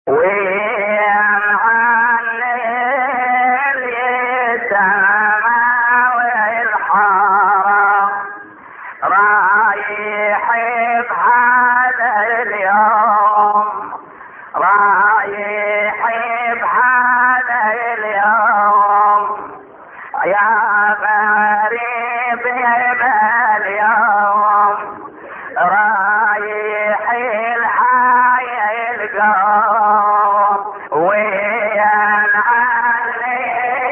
وعن اليتامى والحرام رايح بهذا اليوم، رايح بهذا اليوم يا غريب اليوم، رايح الحي القوم وين عني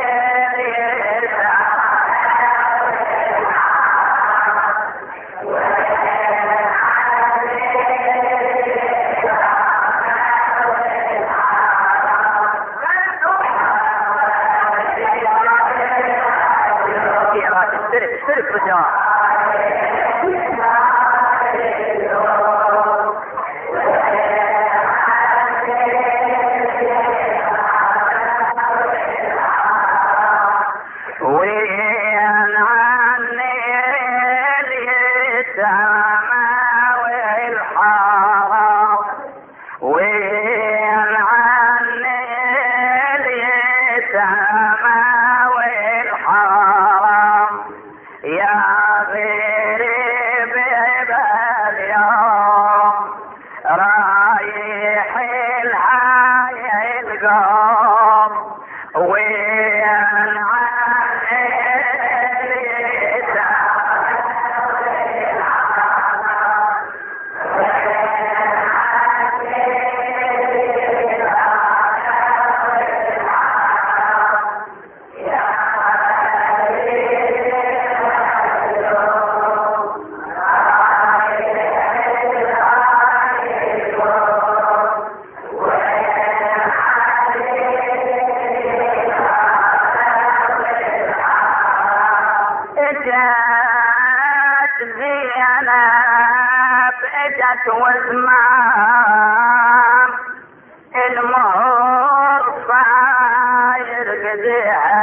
اشترك بالجواب. وين عني اليتامى والحرام، وين عني اليتامى والحرام يا غريب اليوم، رايح الحي القوم وين عني زينب اجت وزمان المهر صاير قديها،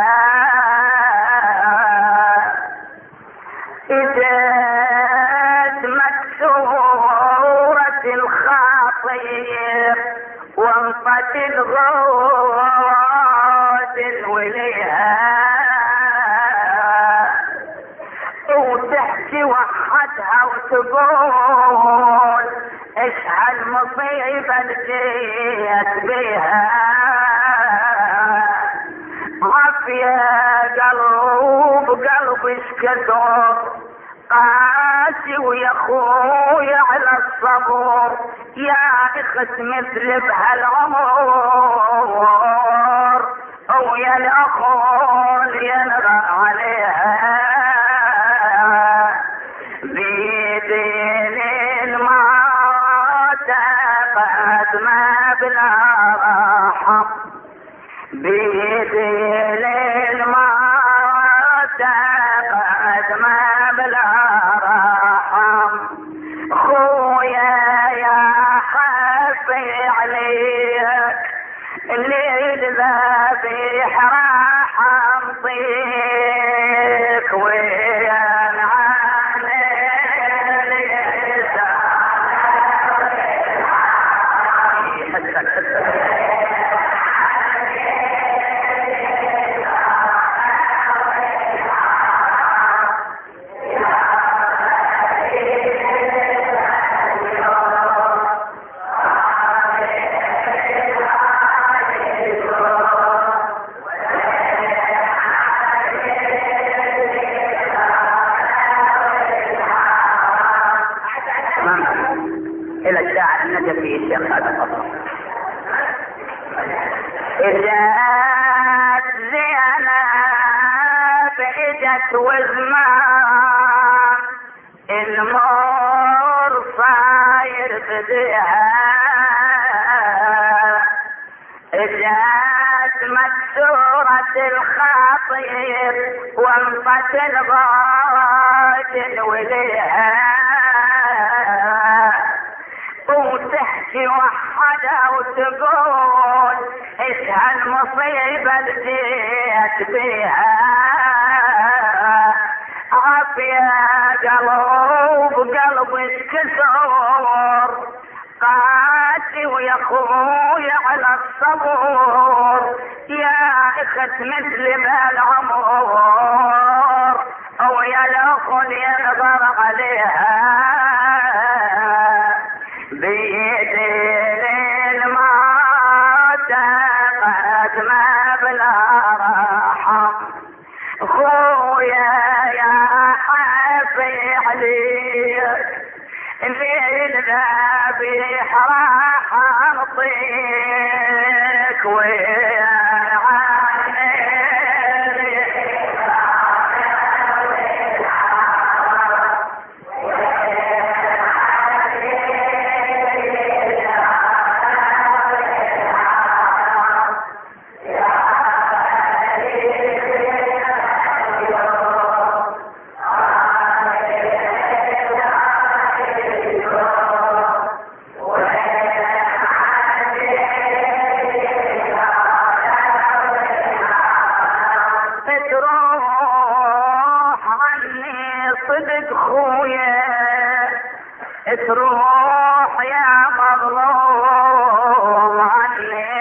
اجت مكسورة الخاطر وانطت الغود الوليها، وتحكي وحدها وتقول ايش هالمصيبة اللي جيت بيها، عافية قلبي اشكدر قاسي ويا اخويا على الصبر، يا اخت مثل بهالعمر ويا الاخو اللي ينغى عليها، بيدين الموت قد ما بلا رحم، بيدين الموت قد ما بلا رحم، خويا يا خفي عليك الليل ذبيح راح امضيك وين عني الى الشاعر النجفي الشيخ هذا الفصل. اجت زينب اجت وزمان المر صاير بديها، اجت مكسورة الخاطر وانطت الغاد الوليها، وتحكي وحدها وتقول ايش هالمصيبة اللي جيت بيها، عافية قلبي اتكسر قاسي ويا خويا على الصبر، يا اخت مثل بالعمر، او يا الاخ ينظر عليها بيدي الموت قد ما بلا رحم. خويا يا حافي عليك الليل ذابح راح انطيك ويا تروح يا مظلوم عني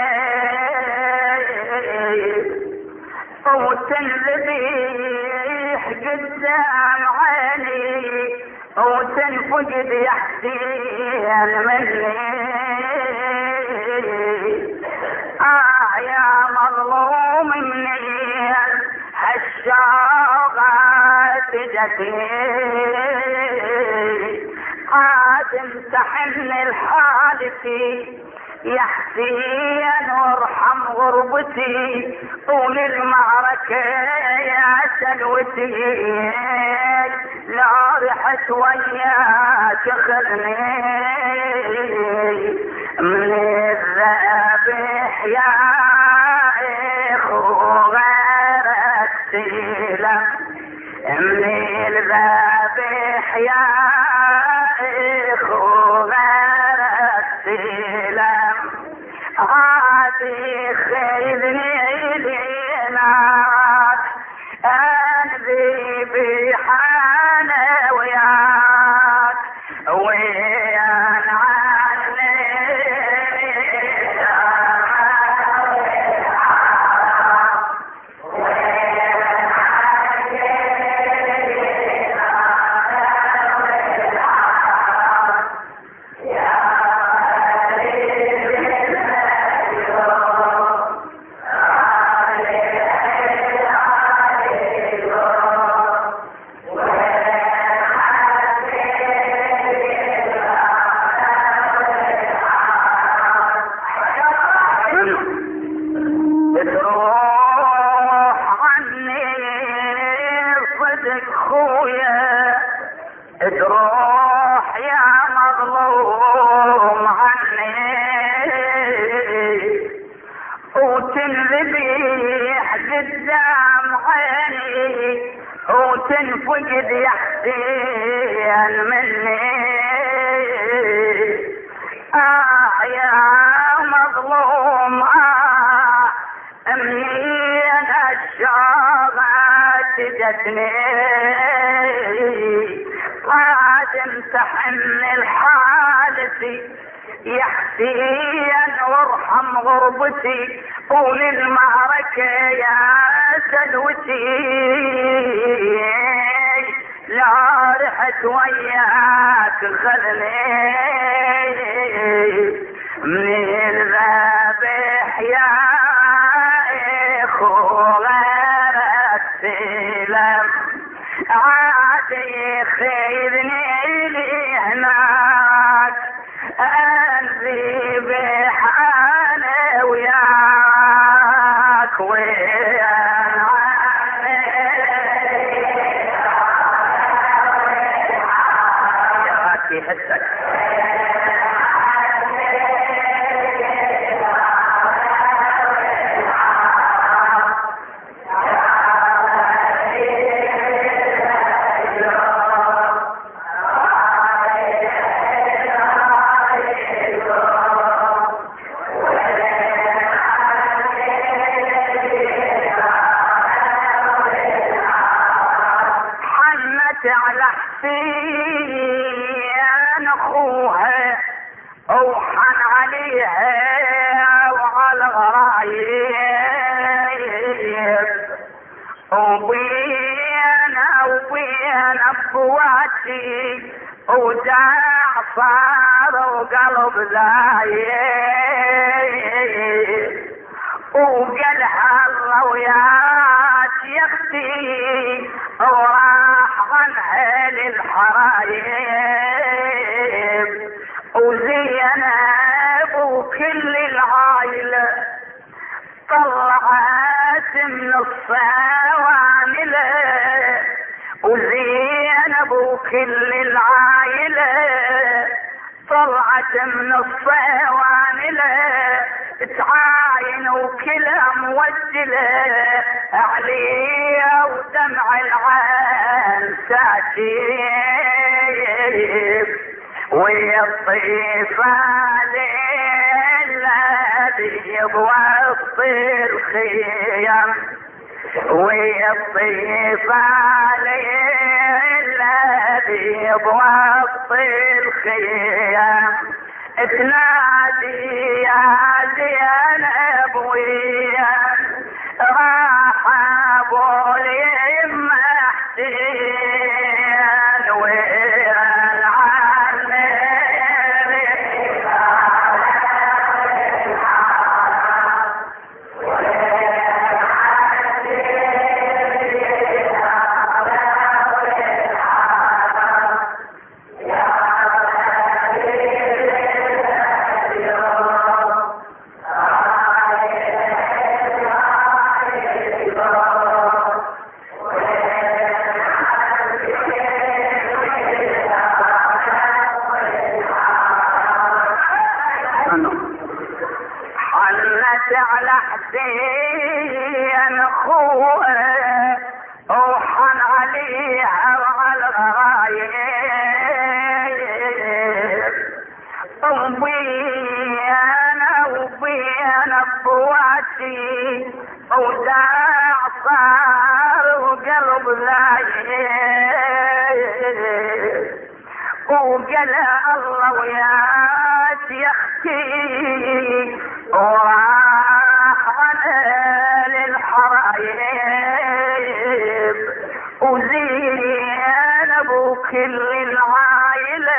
وتنذبيح قدام عيني وتنفقد يا حسين مني. يا مظلوم مني هالشوقات جتني قادم تحن الحالتي يا حسين وارحم غربتي طول المعركة يا سلوتي لا رحت وياك خذني من الذبح يا اخو غيرك سلم من الذبح يا السلام عادي خذني ليناك انذي بحانا وياك وين عني تروح يا مظلوم عني وتنذبيح قدام عيني وتنفقد يا حسين مني. يا مظلوم منين الشوقات جتني قادم تحن الحالتي يا حسين وارحم غربتي طول المعركة يا سلوتي لا رحت وياك خذني من الذبح يا اخو غيرك سلم عادي خذني لي هناك انذي بحالي وياك وين عني يا راكي حسك على حسين اخوها او الغرايب وبين ابواتي وداع صار وقلب لايب وقالها الله وياك يا اختي وراح عنها للحرايب وزينب وكل العائلة طلعت من الصوانلة وزينب وكل العائلة طلعت من الصوانلة تعاين وكلها موجلة عليها ودمع العين ساكيب ويطيف الذي بوسط الخيام ويطيف الذي بوسط الخيام تنادي يا زينب ويا راح ابو اليم حسين ويا العلم على حسين اخوه وحن عليها وعلى الغرايب وبين ابواتي وداع صار وقلب لايب وقال الله وياك يا اختي وراح للحرايب وزينب وكل العائلة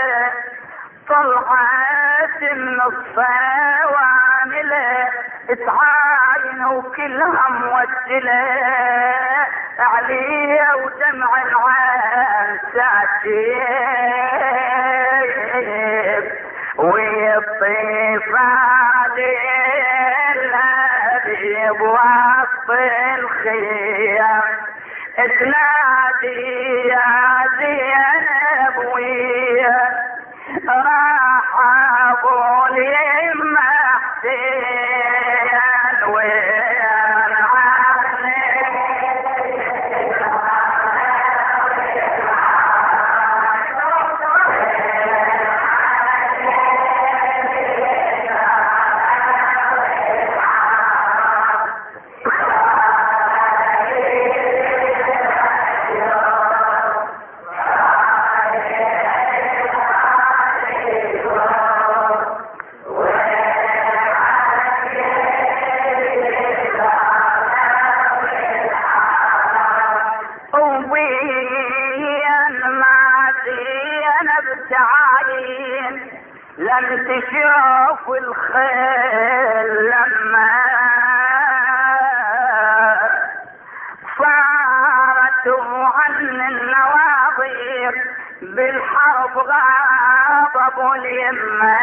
طلعت من الصوانلة تعاين وكلها موجلة عليها ودمع العين ساكيب ويطيف الذي بوسط الخيام تنادي يا زينب ويا راح ابو اليم حسين ويا لم تشوف الخيل لما صارت عن النواظر بالحرب غاضب اليمة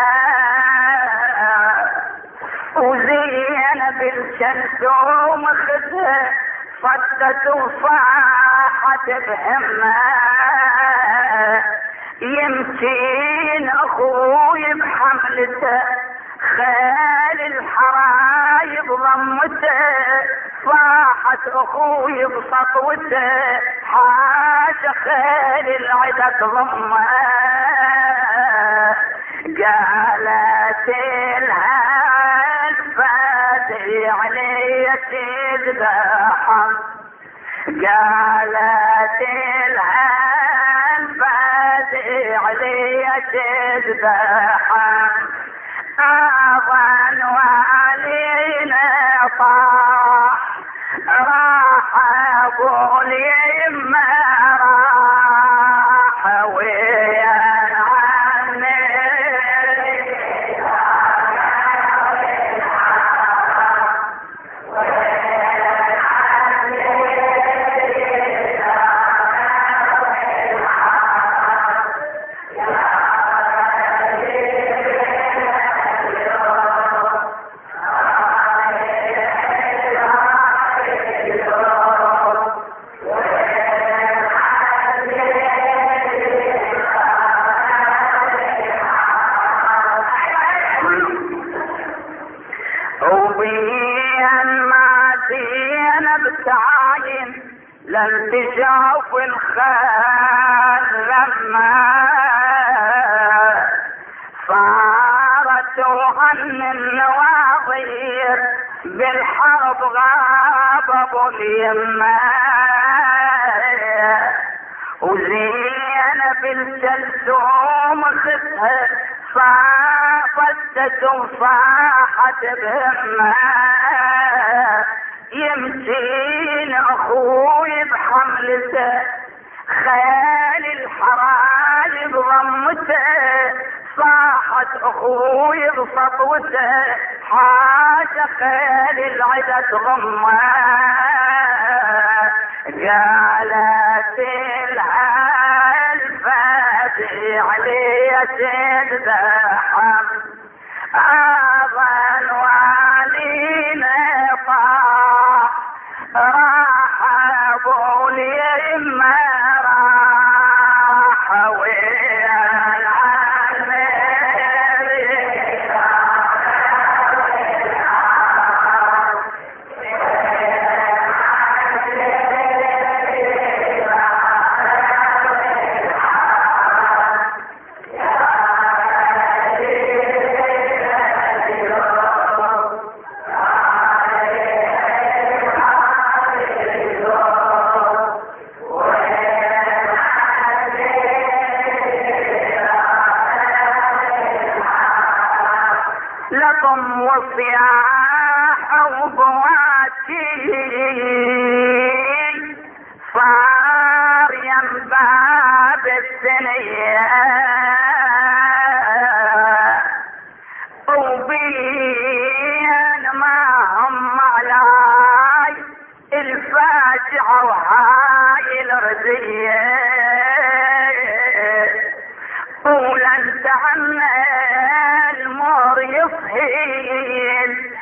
وزينب الشمسوم خذها صدت وصاحت بهمه يمكن اخوي بحملته خال الحرايب ضمته صاحت اخوي بسطوته حاش خال العدا ضمه قالت لها الفادي علي تذبحه قالت لها علي تذبحه اظن والي طاح راح ابو اليمه راح ويا لن تشوف الخير لما صارت وهن النواظير بالحرب غاب ابو اليمه وزينب الجلثوم خدها صافت وصاحت بهمه يمكن اخوي بحملته خيال الحرايب ضمته صاحت اخوي بسطوته حاجة خيال العدا تضمه قالت لها الفاتح علي تذبحم اظن والينا طاح راح ابو اليمه راح ويا لكم وصياح وبواتي صار ينباب الثنية وبين ما هم علي الفاجعة وهاي الرزية ولن تعنى المور يصهيل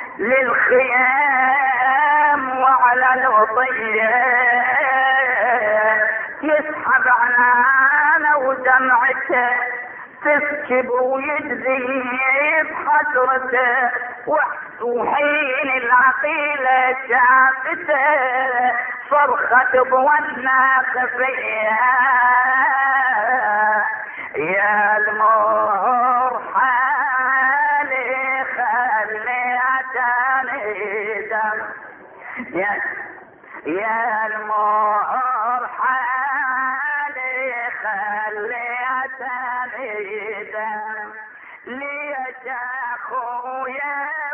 للخيام وعلى الوطية يسحب عنانا ودمعته تسكب ويجزي بحسرته وحين العقيلة شافته صرخت بونا خفية يا المور حالي خليتني دم يا المور حالي خليتني دم ليش اخويا